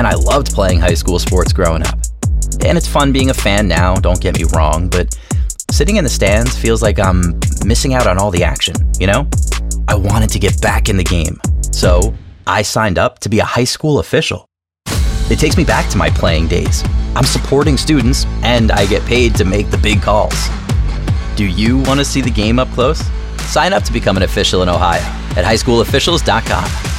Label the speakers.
Speaker 1: Man, I loved playing high school sports growing up. And it's fun being a fan now, don't get me wrong, but sitting in the stands feels like I'm missing out on all the action, you know? I wanted to get back in the game, so I signed up to be a high school official. It takes me back to my playing days. I'm supporting students, and I get paid to make the big calls. Do you want to see the game up close? Sign up to become an official in Ohio at highschoolofficials.com.